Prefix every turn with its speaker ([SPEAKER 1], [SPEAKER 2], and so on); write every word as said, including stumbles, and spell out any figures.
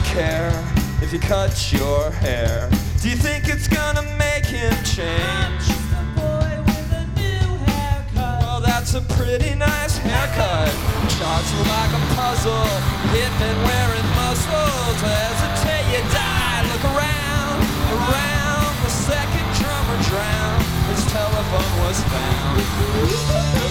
[SPEAKER 1] don't care if you cut your hair. Do you think it's gonna make him change? That's a pretty nice haircut. Shots are like a puzzle, hip and wearing muscles. Hesitate, you die. Look around, around. The second drummer drowned. His telephone was found.